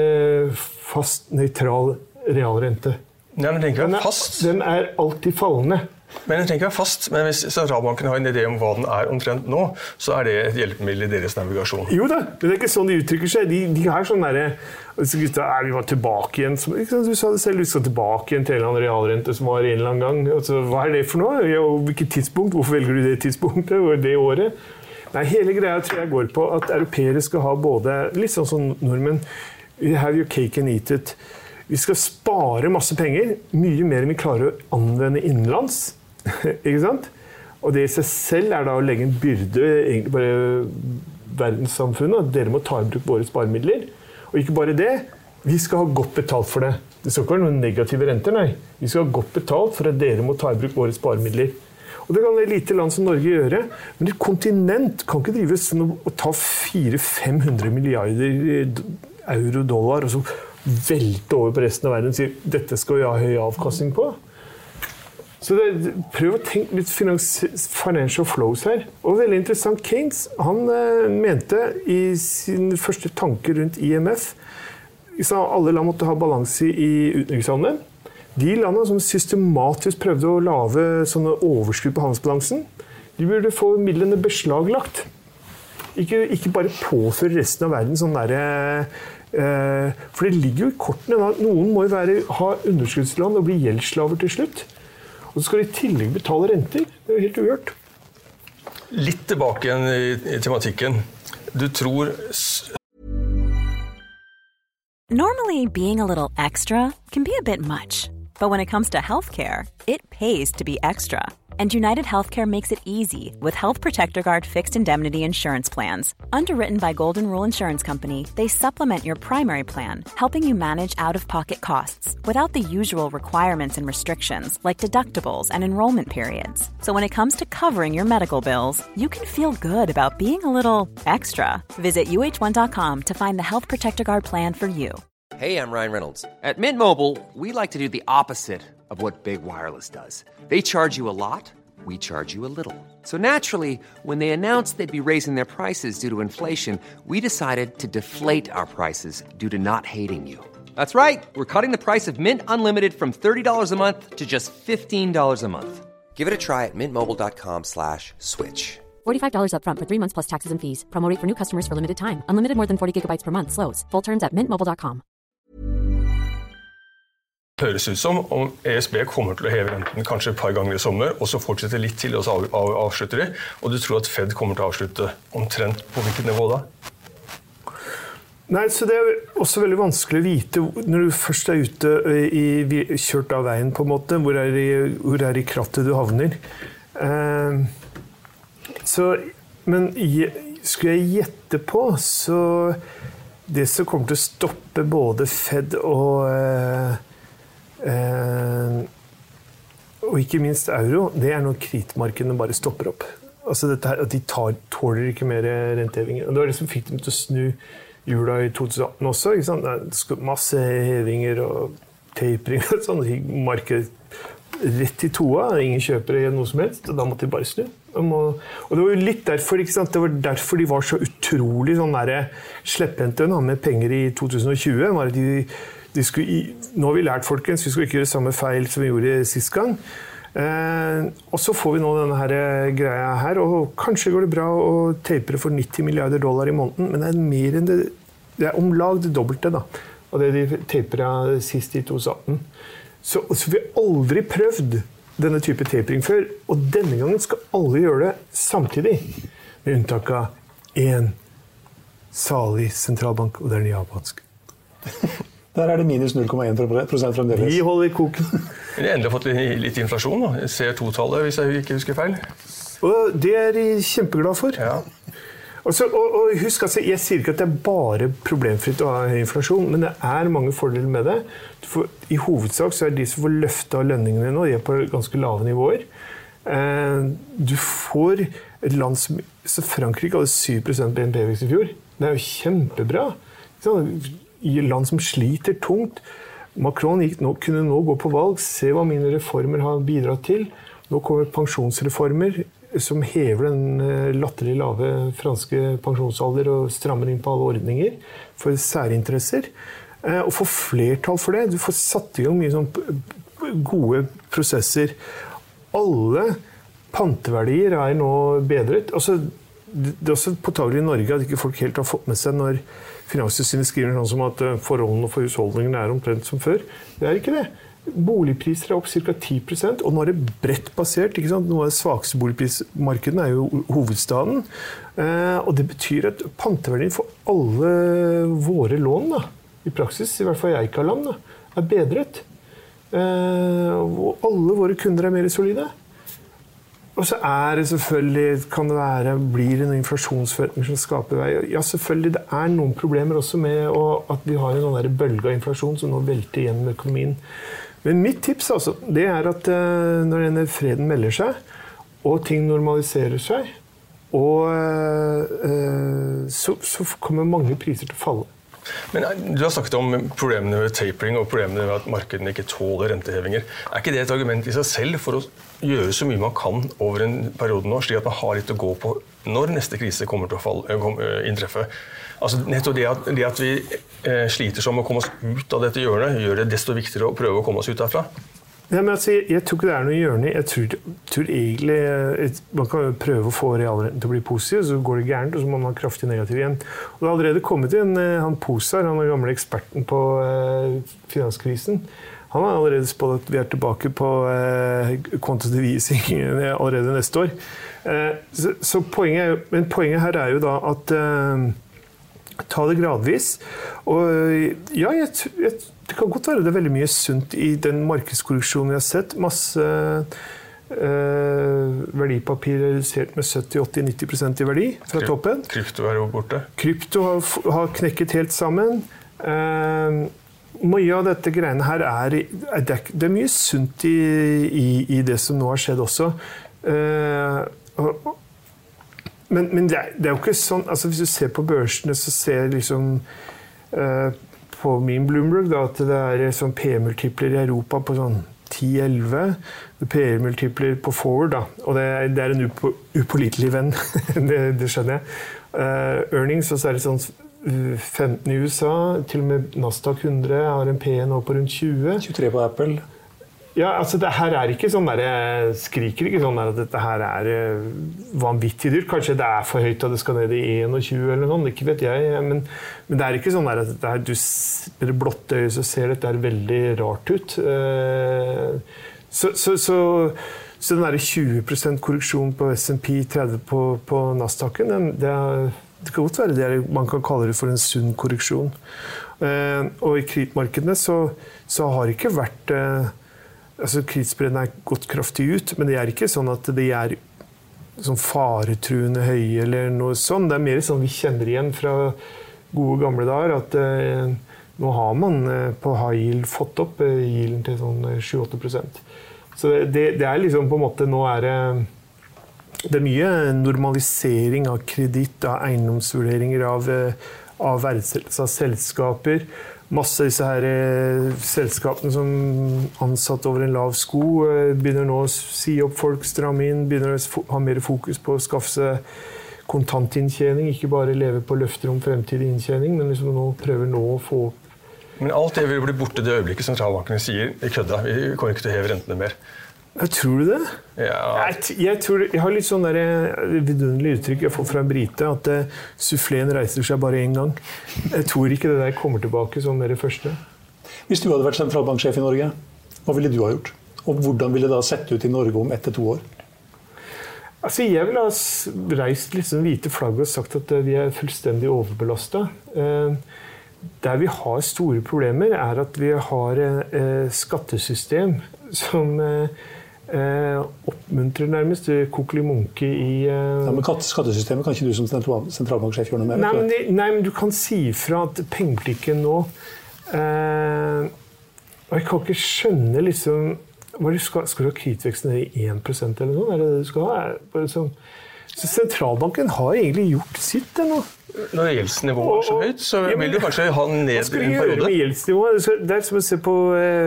E: fast, nøytral realrente.
F: Nei, men tenker jeg fast.
E: Den alltid fallende.
F: Men jeg tenker fast, men hvis sentralbanken har en idé om hva den omtrent nå, så det et hjelpemiddel i deres navigasjon.
E: Jo da, men det ikke sånn de uttrykker seg. De har sånn der, vi var tilbake igjen, du sa det selv, vi skal tilbake igjen til en eller annen realrente som var en eller annen gang. Altså, hva det for noe? Hvilket tidspunkt? Hvorfor velger du det tidspunktet og det året? Nei, hele greia tror jeg går på at europeere skal ha både, litt sånn som nordmenn, we have your cake and eat it. Vi skal spare masse penger, mye mer enn vi klarer å anvende innenlands. Ikke sant? Og det i seg selv da å legge en byrde egentlig bare verdenssamfunnet, at dere må ta i bruk våre sparemidler. Og ikke bare det, vi skal ha godt betalt for det. Det skal ikke være noen negative renter, nei. Vi skal ha godt betalt for at dere må ta i bruk våre sparemidler. Og det kan et lite land som Norge gjøre, men et kontinent kan ikke drive sånn og ta 400-500 milliarder euro-dollar og så velte over på resten av verden og si dette skal vi ha høy avkastning på. Så prøv å tenke litt financial flows her. Og veldig interessant, Keynes, han mente i sin første tanke rundt IMF, sa alle land måtte ha balanse i utenrikshandelen. De landene som systematisk prøvde å lave sånne overskudd på handelsbalansen, de burde få midlene beslaglagt. Ikke bare påføre resten av verden sånn der, for det ligger jo i kortene at noen må jo ha underskuddsland og bli gjeldsslaver til slutt. Og så skal de i tillegg betale renter. Det jo helt uhørt.
F: Litt tilbake igjen i tematikken. Du tror...
I: Normally, being a little extra can be a bit much. But when it comes to healthcare, it pays to be extra. And United Healthcare makes it easy with Health Protector Guard fixed indemnity insurance plans. Underwritten by Golden Rule Insurance Company, they supplement your primary plan, helping you manage out-of-pocket costs without the usual requirements and restrictions like deductibles and enrollment periods. So when it comes to covering your medical bills, you can feel good about being a little extra. Visit uh1.com to find the Health Protector Guard plan for you.
J: Hey, I'm Ryan Reynolds. At Mint Mobile, we like to do the opposite of what Big Wireless does. They charge you a lot, we charge you a little. So naturally, when they announced they'd be raising their prices due to inflation, we decided to deflate our prices due to not hating you. That's right. We're cutting the price of Mint Unlimited from $30 a month to just $15 a month. Give it a try at mintmobile.com/switch.
K: $45 up front for 3 months plus taxes and fees. Promo rate for new customers for limited time. Unlimited more than 40 gigabytes per month. Slows full terms at mintmobile.com.
F: Høres ut som om ESB kommer til å heve renten kanskje et par ganger i sommer, og så fortsetter litt til, og så avslutter de. Og du tror at Fed kommer til å avslutte omtrent på hvilket nivå da?
E: Nei, så det også veldig vanskelig å vite når du først ute kjørt av veien på en måte, hvor i krattet du havner. Men skulle jeg gjette på, så det som kommer til å stoppe både Fed og ikke minst euro, det når kreditmarkedene bare stopper opp. Altså dette her, at de tåler ikke mer rentehevinger. Og det var det som fikk dem til å snu jula i 2018 også, ikke sant? Det masse hevinger og tapering og sånn, markedet rett i toa, ingen kjøper noe som helst, og da måtte de bare snu. Og det var jo litt derfor, ikke sant? Det var derfor de var så utrolig sånn der slepphendte med penger i 2020, var at nå har vi lært folkens, vi skulle ikke gjøre samme feil som vi gjorde sist gang. Og så får vi nå denne her greia her, og kanskje går det bra å tapere for $90 milliarder i måneden, men det mer enn det er omlag det dobbelte da, av det de tapere sist i 2018. Så vi har aldri prøvd denne type tapering før, og denne gangen skal alle gjøre det samtidig, med unntak av en salig sentralbank, og det den japanske.
C: Der det minus 0,1% fremdeles.
E: Vi holder i koken.
F: Vi har endelig fått litt inflasjon da, CO2-tallet hvis jeg ikke husker feil.
E: Og det de kjempeglad for.
F: Ja.
E: Og husk, altså, jeg sier ikke at det bare problemfritt å ha høy inflasjon, men det mange fordeler med det. I hovedsak så de som får løftet av lønningene nå, de på ganske lave nivåer. Du får et land som Frankrike hadde 7% BNP-vekst i fjor. Det jo kjempebra. I land som sliter tungt. Macron kunne nå gå på valg, se hva mine reformer har bidratt til. Nå kommer pensjonsreformer som hever den latterlig lave franske pensjonsalder og strammer inn på alle ordninger for særinteresser. Og få flertall for det. Du får satt i gang mye sånn gode prosesser. Alle panteverdier nå bedret. Det også påtagelig i Norge at ikke folk helt har fått med seg når Finanstilsynet skriver sånn som at forholdene for husholdningene omtrent som før. Det ikke det. Boligpriser opp ca. 10%, og nå det bredt basert. Ikke sant? Noe av det svakeste boligprismarkedene jo hovedstaden. Og det betyr at panteverdien for alle våre lån, da, i praksis, i hvert fall i Eika-land, bedret. Og alle våre kunder mer solide. Og så det selvfølgelig, kan det blir det en inflasjonsforventning som skaper vei. Ja, selvfølgelig, det noen problemer også med at vi har en sånn bølge av inflasjon som nå velter gjennom økonomien. Men mitt tips altså, det at når denne freden melder seg, og ting normaliserer seg, så kommer mange priser til å falle.
F: Men du har snakket om problemene ved tapering og problemene ved at markedene ikke tåler rentehevinger. Ikke det et argument i seg selv for å gjøre så mye man kan over en periode nå, slik at man har litt å gå på når neste krise kommer til å inntreffe? Altså, nettopp det at vi sliter som å komme oss ut av dette hjørnet, gjør det desto viktigere å prøve å komme oss ut derfra?
E: Ja, men altså, jeg tror ikke det noe hjørne. Jeg tror egentlig man kan prøve å få realrenten til å bli positiv, så går det gærent, og så må man ha kraftig negativ igjen. Og det har allerede kommet inn han Posar, han gamle eksperten på finanskrisen. Han har allerede spådd at vi tilbake på quantitative easing allerede neste år. Så poenget her jo da at ta det gradvis. Og ja, det kan godt være det veldig mye sunt i den markedskorreksjonen vi har sett. Masse verdipapir redusert med 70-80-90% i verdi fra toppen.
F: Krypto jo borte.
E: Krypto har knekket helt sammen. Mye av dette greiene her det mye sunt i det som nå har skjedd også. Men det jo ikke sånn, altså hvis du ser på børsene, så ser jeg liksom på min Bloomberg da, at det sånn P-multipler i Europa på sånn 10-11, P-multipler på forward da, og det en upålitelig venn, det skjønner jeg. Earnings, så det sånn 15 i USA, til og med Nasdaq 100 har en P nå på rundt 20.
C: 23 på Apple.
E: Ja, altså det her ikke sånn der, jeg skriker ikke sånn der at dette her vanvittig dyrt. Kanskje det for høyt at det skal ned i 21 eller noe, ikke vet jeg. Men det ikke sånn der at dette her, du med det blotte øyet så ser dette veldig rart ut. Så den der 20% korreksjon på S&P, 30% på Nasdaqen, det kan godt være det man kan kalle det for en sunn korreksjon. Og i kredittmarkedene så har det ikke vært... Altså, kredittspreddene gått kraftig ut, men det ikke sånn at det sånn faretruende høye eller noe sånt. Det mer sånn vi kjenner igjen fra gode gamle dager, at nå har man på high yield fått opp yielden til sånn 7-8%. Så det liksom på en måte, nå det mye normalisering av kreditt, av eiendomsvurderinger, av verdsettelse av selskaper. Masse disse her selskapene som ansatt over en lav sko begynner nå å si opp folk, stramme inn, begynner å ha mer fokus på å skaffe seg kontantinntjening, ikke bare leve på løfter om fremtidig inntjening, men liksom nå prøver å få opp.
F: Men alt det vil bli borte det øyeblikket sentralbankene sier i kødda, vi kommer ikke til å heve rentene mer.
E: Jeg tror du det?
F: Ja.
E: Jeg har litt sånn vidunderlig uttrykk jeg får fra en brite, at suffleen reiser seg bare en gang. Jeg tror ikke det der kommer tilbake som det første.
C: Hvis du hadde vært sentralbanksjef i Norge, hva ville du ha gjort? Og hvordan ville det da sett ut i Norge om 1-2 år?
E: Altså, jeg ville ha reist liksom hvite flagg og sagt at vi fullstendig overbelastet. Der vi har store problemer at vi har skattesystem som oppmuntrer nærmest kokelimunke i...
C: Ja, men skattesystemet kan ikke du som sentralbanksjef gjøre noe med?
E: Nei, men du kan si fra at pengepolitikken nå... jeg kan ikke skjønne liksom... Skal du ha kreditveksten i 1% eller noe? Det du skal ha? Bare sånn. Så sentralbanken har egentlig gjort sitt nå.
F: Når gjeldsnivået så høyt, så vil du kanskje ha ned en periode. Hva skal du gjøre med
E: gjeldsnivået? Det som å se på...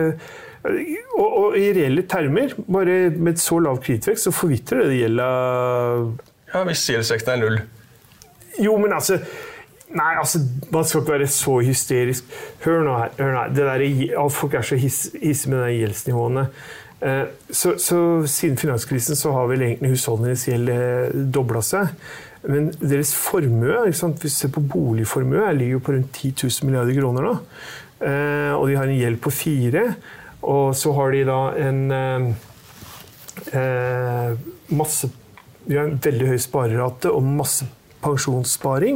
E: Og i reelle termer, bare med så lav kreditvekst, så forvitrer det gjelda...
F: Ja, hvis gjeldsvekten 0.
E: Jo, men altså... Nei, altså, man skal ikke være så hysterisk. Hør nå her. Det der, folk så hisse med de gjeldsnivåene. Så siden finanskrisen så har vel egentlig husholdningens gjeld doblet seg. Men deres formue, hvis vi ser på boligformue, ligger jo på rundt 10 000 milliarder kroner nå. Og de har en gjeld på 4. Og så har de da de har en veldig høy sparerate og masse pensjonssparing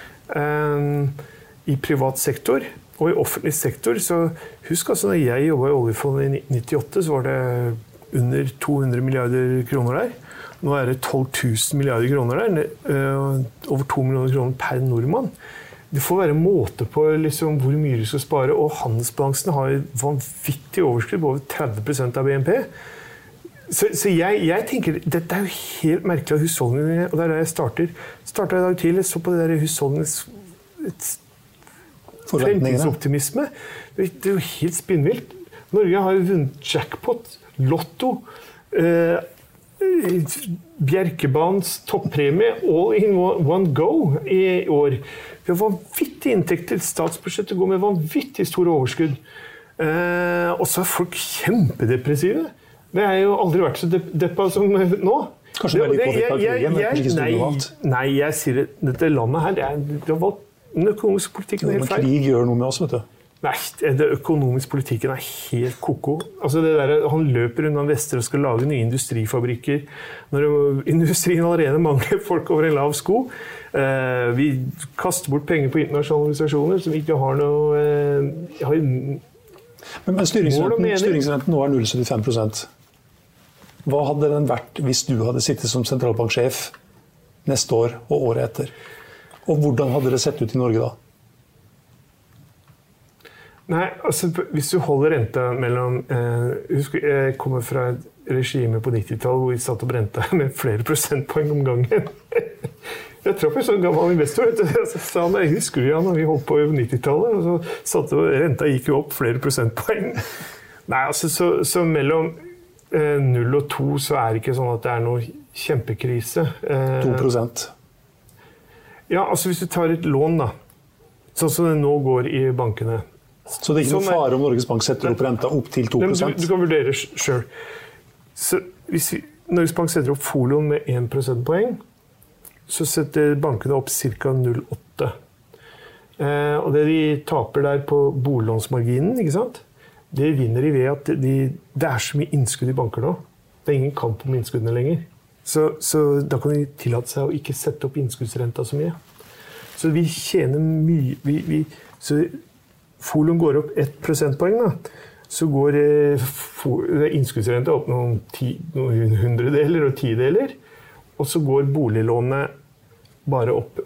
E: i privat sektor. Og i offentlig sektor, så husk altså når jeg jobbet i oljefondet i 1998, så var det under 200 milliarder kroner der. Nå det 12 000 milliarder kroner der, over 2 millioner kroner per nordmann. Det får være måte på liksom, hvor mye du skal spare, og handelsbalansen har vanvittig overskudd på over 30% av BNP. Så jeg tenker, dette jo helt merkelig av husholdningene, og det der jeg startet i dag tidlig, så på det der husholdningens fremtidsoptimisme. Det jo helt spinnvilt. Norge har jo vunnet jackpot, lotto, Bjerkebanens toppremie, all in one go i år. Vi har vanvittig inntekt til statsbudsjettet, går med vanvittig store overskudd. Og så folk kjempedepressive. Det jo aldri vært så deppa som nå.
C: Kanskje det litt påvirket av krigen, men kanskje ikke stort normalt.
E: Nei, jeg sier det. Dette landet her, det har valgt den økonomiske politikken helt feil.
C: Men krig gjør noe med oss, vet du.
E: Nei, det økonomiske politikken helt koko. Altså det der, han løper unna Vester og skal lage nye industrifabrikker. Når industrien allerede mangler folk over en lav sko. Vi kaster bort penger på internasjonale organisasjoner som ikke har noe...
C: Men styringsrenten nå 0,75%. Hva hadde den vært hvis du hadde sittet som sentralbanksjef neste år og året etter? Og hvordan hadde det sett ut i Norge da?
E: Nei, altså hvis du holder renta mellom... jeg kommer fra et regime på 90-tallet hvor vi satt og brente med flere prosentpoeng om gangen. Jeg traff en sånn gammel investor, jeg sa meg, husker du Jan, når vi holdt på i 90-tallet, og så satt renta gikk jo opp flere prosentpoeng. Nei, altså så mellom 0 og 2 så det ikke sånn at det noe kjempekrise.
C: 2%?
E: Ja, altså hvis du tar et lån da, sånn som det nå går i bankene.
C: Så det ikke noen fare om Norges Bank setter opp renta opp til 2%? Du
E: kan vurdere selv. Så hvis Norges Bank setter opp folioen med 1 prosentpoeng, så setter bankene opp ca. 0,8. Og det de taper der på boliglånsmarginen, ikke sant? Det vinner de ved at det så mye innskudd i banker nå. Det ingen kamp om innskuddene lenger. Så da kan de tillate seg å ikke sette opp innskuddsrenta så mye. Så vi tjener mye... Så folien går opp 1 prosentpoeng, da. Så går innskuddsrenta opp noen hundredeler og tideler. Og så går boliglånet bare opp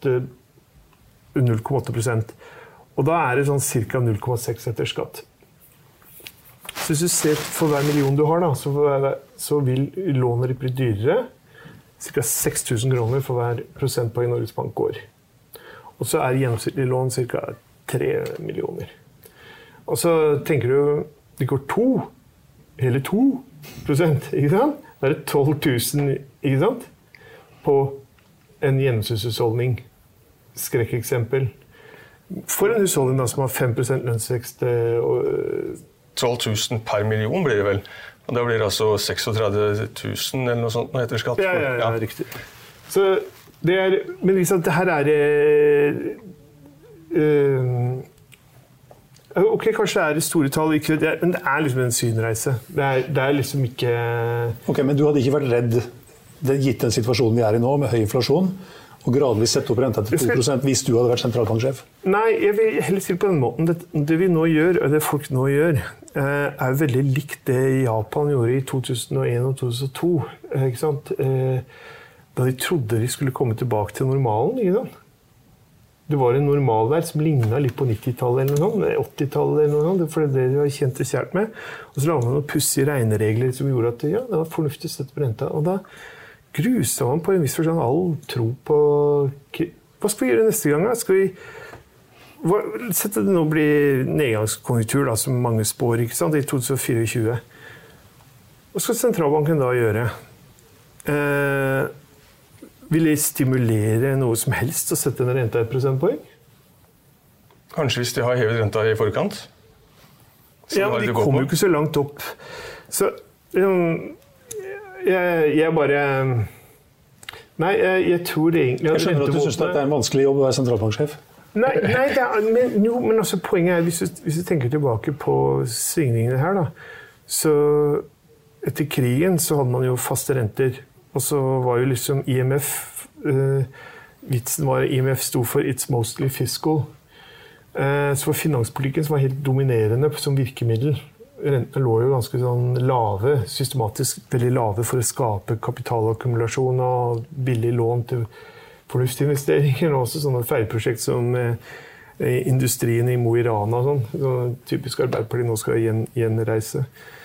E: 0,8%. Og da det sånn ca. 0,6 etter skatt. Så hvis du ser for hver million du har, da, så vil lånet bli dyrere. Ca. 6 000 kroner for hver prosentpoeng Norges Bank går. Og så gjennomsnittlig lån ca. 3 millioner. Og så tenker du, det går hele 2%, ikke sant? Da det 12 000, ikke sant? På en gjennomsnittshusholdning. Skrekkeksempel. For en husholdning da, som har 5% lønnsvekst.
F: 12 000 per million blir det vel. Og da blir det altså 36 000 eller noe sånt etter skatt.
E: Ja, riktig. Så det men liksom, det her ok, kanskje det store tall, men det liksom en synreise. Det liksom ikke...
C: Ok, men du hadde ikke vært redd, gitt den situasjonen vi i nå, med høy inflasjon, og gradvis sette opp renta til 2% hvis du hadde vært sentralbanksjef?
E: Nei, jeg vil heller si på den måten. Det vi nå gjør, og det folk nå gjør, veldig likt det Japan gjorde i 2001 og 2002. Ikke sant? Da de trodde de skulle komme tilbake til normalen, ikke sant? Det var en normalvær som lignet litt på 90-tallet eller noe sånt, 80-tallet eller noe sånt, for det de var kjent og kjært med. Og så laget man noen pussige regneregler som gjorde at det var fornuftig å sette på renta. Og da gruset man på en viss forstand all tro på... Hva skal vi gjøre neste gang? Skal vi sette det nå blir nedgangskonjunktur da, som mange spår, ikke sant, i 2024. Hva skal sentralbanken da gjøre? Vil de stimulere noe som helst å sette en renta 1 prosentpoeng?
F: Kanskje hvis de har hevet renta i forkant?
E: Ja, men de kommer jo ikke så langt opp. Så jeg bare... Nei, jeg tror egentlig...
C: Jeg skjønner at du synes det en vanskelig jobb å være sentralbanksjef.
E: Nei men også poenget hvis du tenker tilbake på svingningene her, da, så etter krigen så hadde man jo faste renter. Og så var jo liksom IMF, vitsen var IMF stod for It's Mostly Fiscal. Så var finanspolitikken som var helt dominerende som virkemiddel. Rentene lå jo ganske sånn lave, systematisk veldig lave for å skape kapitalakkumulasjon og billig lån til fornuftige investeringer. Og også sånne feilprosjekt som industrien i Mo i Rana, sånn typisk Arbeiderpartiet nå skal gjenreise.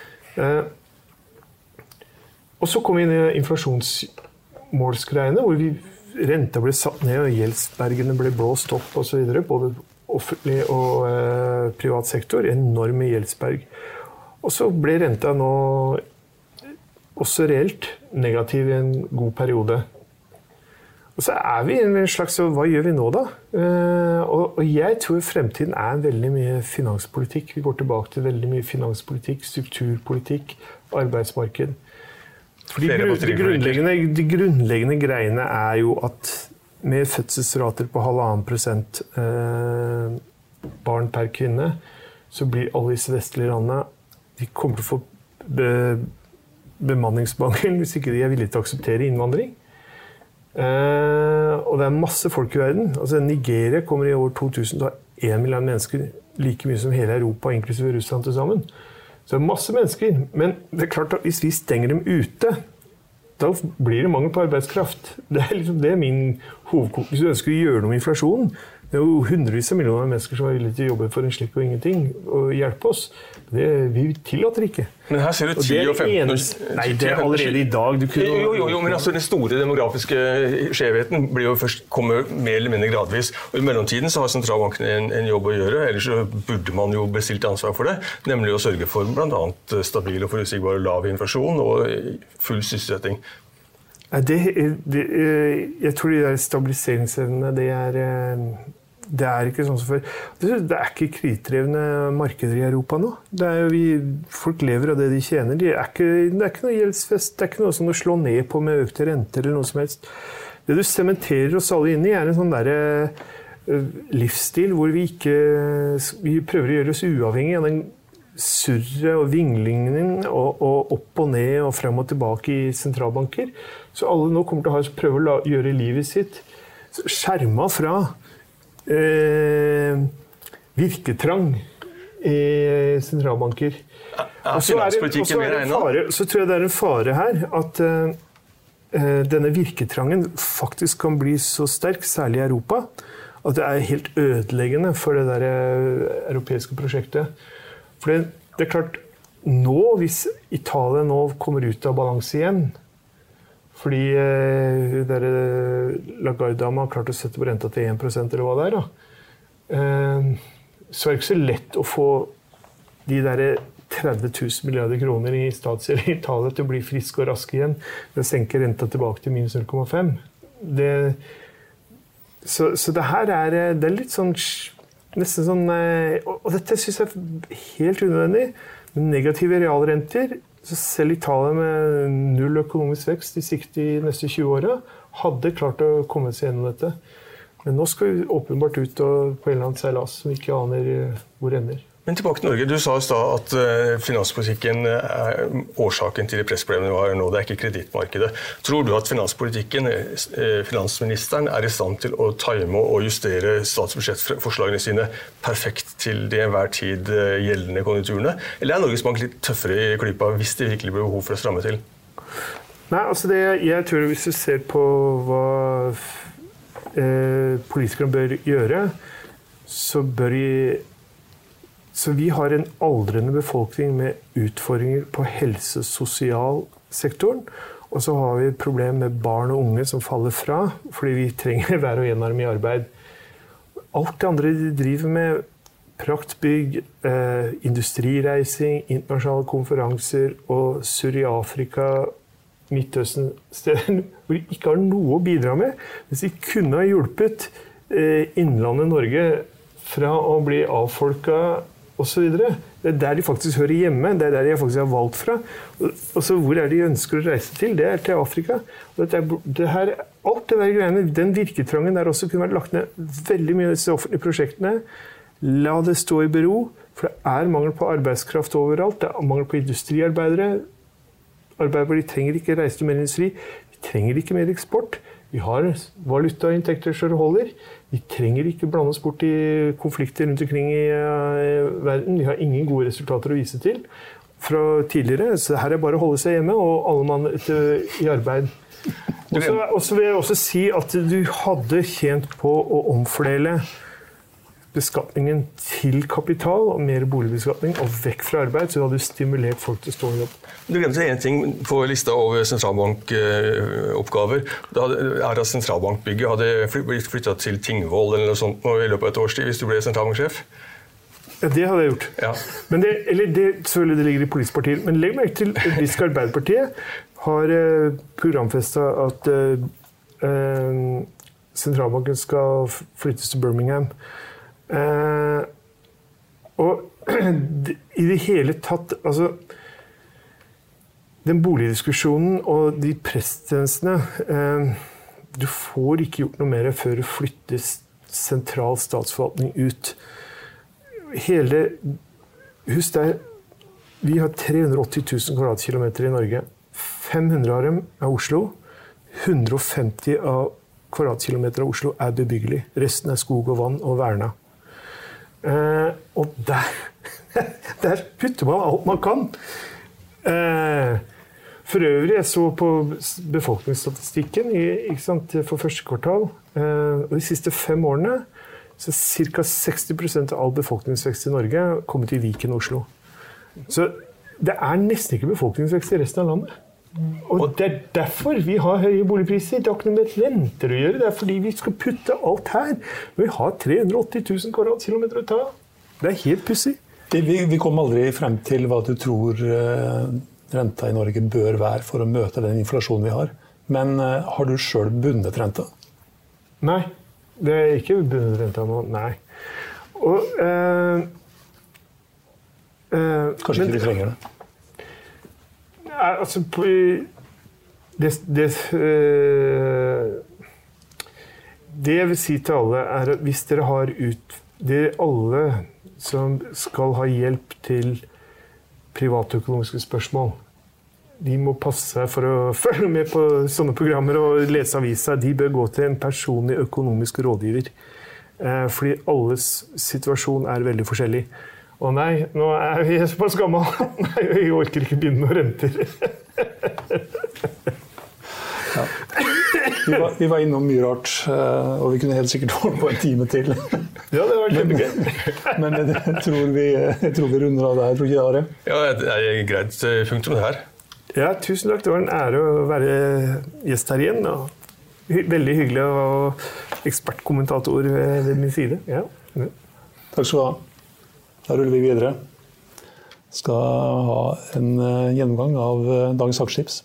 E: Og så kom vi inn i inflasjonsmålsgreiene, hvor renta ble satt ned, og gjeldsbergene ble blåst opp og så videre, både offentlig og privat sektor, enorme gjeldsberg. Og så ble renta nå også reelt negativ i en god periode. Og så vi i en slags, hva gjør vi nå da? Og jeg tror fremtiden veldig mye finanspolitikk. Vi går tilbake til veldig mye finanspolitikk, strukturpolitikk, arbeidsmarked. De grunnleggende greiene jo at med fødselsrater på 1,5% barn per kvinne, så blir alle disse vestlige landene, de kommer til å få bemanningsmangel hvis ikke de er villige til å akseptere innvandring. Og det er masse folk i verden. Altså Nigeria kommer i år 2000 til å ha 1 milliard mennesker, like mye som hele Europa, inklusive Russland til sammen. Så det er masse mennesker, men det er klart at hvis vi stenger dem ute, da blir det mangel på arbeidskraft. Det er liksom det min hovedkonklusjon. Hvis du ønsker å gjøre noe med inflasjonen, det er jo hundrevis av millioner av mennesker som er villige til å jobbe for en slik og ingenting, og hjelpe oss. Vi tillater ikke.
F: Men her ser du 10 og 15...
E: Nei, det er allerede i dag.
F: Jo, men altså den store demografiske skjevheten kommer mer eller mindre gradvis. Og i mellomtiden så har sentralbanken en jobb å gjøre, ellers så burde man jo bestilt ansvar for det, nemlig å sørge for blant annet stabil og forutsigbar lav inflasjon og full sysselsetting.
E: Jeg tror de der stabiliseringsevnene, det er ikke sånn som før. Det er ikke kreditdrevne markeder i Europa nå. Folk lever av det de tjener. Det er ikke noe gjeldsfest, det er ikke noe som å slå ned på med økte renter eller noe som helst. Det du sementerer oss alle inn i er en sånn der livsstil hvor vi prøver å gjøre oss uavhengig av den surre og vinglingen og opp og ned og frem og tilbake i sentralbanker. Så alle nå kommer til å prøve å gjøre livet sitt skjermet fra virketrang i sentralbanker. Så tror jeg det er en fare her at denne virketrangen faktisk kan bli så sterk, særlig i Europa, at det er helt ødeleggende for det der europeiske prosjektet. For det er klart, hvis Italia nå kommer ut av balanse igjen, fordi Lagarde-dama har klart å sette på renta til 1% eller hva det er, så er det ikke så lett å få de der 30 000 milliarder kroner i statsgjeld i Italia til å bli frisk og rask igjen ved å senke renta tilbake til minus 0,5. Så det her det er litt sånn nesten sånn, og dette synes jeg er helt unødvendig, med negative realrenter, så selv Italia med 0 økonomisk vekst de neste 20 årene hadde klart å komme seg gjennom dette. Men nå skal vi åpenbart ut på en eller annen seilas som vi ikke aner hvor ender.
F: Men tilbake til Norge. Du sa i stad at finanspolitikken er årsaken til de pressproblemene vi har nå. Det er ikke kredittmarkedet. Tror du at finansministeren er i stand til å time og justere statsbudsjettforslagene sine perfekt til de enhver tid gjeldende konjunkturene? Eller er Norges Bank litt tøffere i klypa hvis det virkelig blir behov for å stramme til?
E: Nei, altså jeg tror hvis du ser på hva politikerne bør gjøre, så vi har en aldrende befolkning med utfordringer på helse- og sosialsektoren, og så har vi et problem med barn og unge som faller fra, fordi vi trenger hver og en av dem i arbeid. Alt det andre de driver med, praktbygg, industrireising, internasjonale konferanser og Sur i Afrika, Midtøsten, steder hvor de ikke har noe å bidra med. Hvis de kunne ha hjulpet innlandet Norge fra å bli avfolket og så videre. Det er der de faktisk hører hjemme, det er der de faktisk har valgt fra. Og så hvor de ønsker å reise til, det er til Afrika. Og alt det der greiene, den virketrangen der også kunne vært lagt ned veldig mye av disse offentlige prosjektene. La det stå i bero, for det er mangel på arbeidskraft overalt, det er mangel på industriarbeidere. Arbeiderpartiet trenger ikke reise til mer industri, vi trenger ikke mer eksport. Vi har valutainntekter så det holder. Vi trenger ikke blande oss bort i konflikter rundt omkring i verden. Vi har ingen gode resultater å vise til fra tidligere. Så her bare å holde seg hjemme, og alle mann i arbeid. Og så vil jeg også si at du hadde tjent på å omfordele beskatningen til kapital og mer boligbeskatning og vekk fra arbeid, så hadde du stimulert folk til å stå i jobb.
F: Du glemte en ting på lista over sentralbankoppgaver. Det er at sentralbankbygget hadde blitt flyttet til Tingvoll eller noe sånt i løpet av et års tid hvis du ble sentralbanksjef.
E: Ja, det hadde jeg gjort. Ja. Men selvfølgelig det ligger i politiske partier, men legg merke til at Britisk Arbeiderpartiet har programfestet at sentralbanken skal flyttes til Birmingham. Og i det hele tatt, altså den boligdiskusjonen og de presstjenestene, du får ikke gjort noe mer før det flyttes sentral statsforvaltning ut. Husk det, vi har 380 000 kvadratkilometer i Norge. 500 av dem er Oslo. 150 av kvadratkilometer av Oslo er bebyggelig. Resten er skog og vann og verna. Og der putter man alt man kan. For øvrig, jeg så på befolkningsstatistikken ikke sant, for første kvartal, og de siste 5 årene, så ca. 60% av all befolkningsvekst i Norge kommer til Viken og Oslo. Så det er nesten ikke befolkningsvekst i resten av landet. Og det er derfor vi har høye boligpriser. Det har ikke noe med renter å gjøre. Det er fordi vi skal putte alt her. Vi har 380 000 kvadratkilometer å ta. Det er helt pussig.
C: Vi kom aldri frem til hva du tror renta i Norge bør være for å møte den inflasjonen vi har. Men har du selv bundet renta?
E: Nei. Det er ikke bundet renta nå, nei. Og,
C: kanskje ikke de trenger det?
E: Altså, det jeg vil si til alle er at hvis dere har alle som skal ha hjelp til privatøkonomiske spørsmål, de må passe seg for å følge med på sånne programmer og lese aviser. De bør gå til en personlig økonomisk rådgiver. Fordi alles situasjon er veldig forskjellig. Og nei, nå er vi såpass gammel. Nei, jeg orker ikke begynne med renter.
C: Ja. Vi var innom mye rart, og vi kunne helt sikkert holde på en time til.
E: Ja, det var kjempegøy.
C: Men jeg tror vi runder av det her, tror ikke det, Are?
F: Ja, det er greit punktum det her.
E: Ja, tusen takk. Det var en ære å være gjest her igjen. Og veldig hyggelig å ha ekspertkommentator ved min side. Ja.
C: Takk skal du ha. Da ruller vi videre. Skal ha en gjennomgang av dagens aksjetips.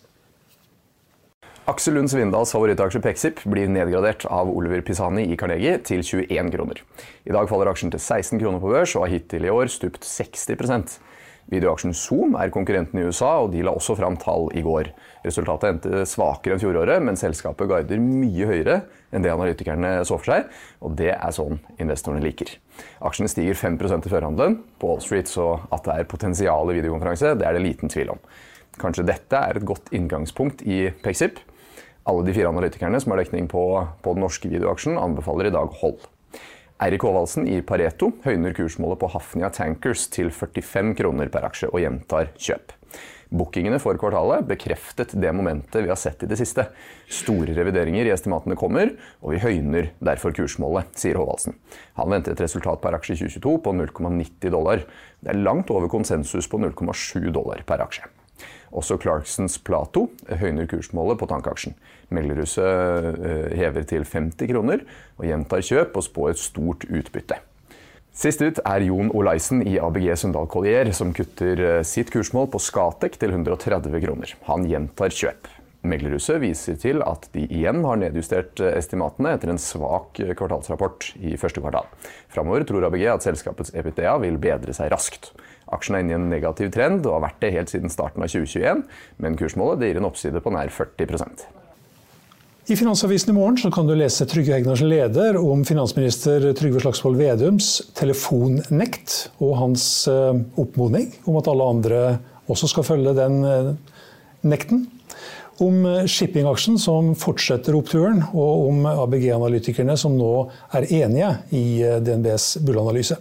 L: Aksel Lund Svindals favorittaksje Pexip blir nedgradert av Oliver Pisani i Carnegie til 21 kroner. I dag faller aksjen til 16 kroner på børs og har hittil i år stupt 60%. Videoaksjen Zoom er konkurrenten i USA, og de la også fram tall i går. Resultatet endte svakere enn fjoråret, men selskapet guider mye høyere enn det analytikerne så for seg, og det er sånn investorene liker. Aksjene stiger 5% i førhandelen på Wall Street, så at det er potensial i videokonferanse, det er det liten tvil om. Kanskje dette er et godt inngangspunkt i Pexip. Alle de 4 analytikerne som har dekning på den norske videoaksjen anbefaler i dag hold. Eirik Håvaldsen i Pareto høyner kursmålet på Hafnia Tankers til 45 kroner per aksje og gjentar kjøp. Bookingene for kvartalet bekreftet det momentet vi har sett i det siste. Store revideringer i estimatene kommer, og vi høyner derfor kursmålet, sier Håvaldsen. Han venter et resultat per aksje i 2022 på $0,90. Det er langt over konsensus på $0,7 per aksje. Også Clarksons Plato høyner kursmålet på tankaksjen. Meglerhuset hever til 50 kroner og gjentar kjøp og spår et stort utbytte. Sist ut er Jon Olaisen i ABG Sundal Collier, som kutter sitt kursmål på Scatec til 130 kroner. Han gjentar kjøp. Meglerhuset viser til at de igjen har nedjustert estimatene etter en svak kvartalsrapport i første kvartal. Fremover tror ABG at selskapets EBITDA vil bedre seg raskt. Aksjen er inne i en negativ trend og har vært det helt siden starten av 2021, men kursmålet gir en oppside på nær 40%.
C: I Finansavisen i morgen så kan du lese Trygve Hegnars leder om finansminister Trygve Slagsvold Vedums telefonnekt og hans oppmodning om at alle andre også skal følge den nekten. Om shippingaksjen som fortsetter oppturen, og om ABG-analytikerne som nå er enige i DNBs bullanalyse.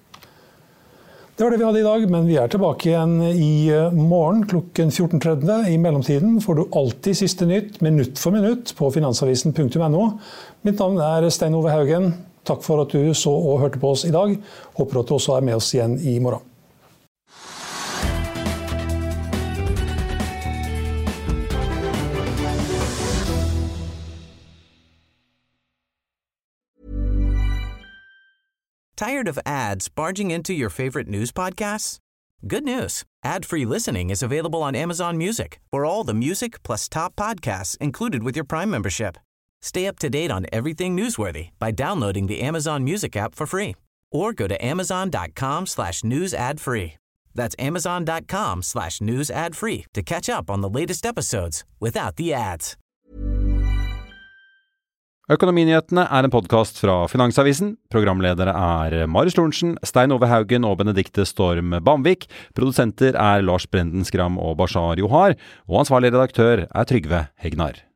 C: Det var det vi hadde i dag, men vi er tilbake igjen i morgen klokken 14.30. I mellomtiden får du alltid siste nytt, minutt for minutt, på finansavisen.no. Mitt navn er Stein Ove Haugen. Takk for at du så og hørte på oss i dag. Håper at du også er med oss igjen i morgen.
A: Tired of ads barging into your favorite news podcasts? Good news. Ad-free listening is available on Amazon Music for all the music plus top podcasts included with your Prime membership. Stay up to date on everything newsworthy by downloading the Amazon Music app for free or go to amazon.com/news ad free. That's amazon.com/news ad free to catch up on the latest episodes without the ads.
D: Økonominyhetene en podcast fra Finansavisen. Programledere Marius Lorentzen, Stein Ove Haugen og Benedikte Storm Bamvik. Produsenter Lars Brenden Skram og Bashar Johar. Og ansvarlig redaktør Trygve Hegnar.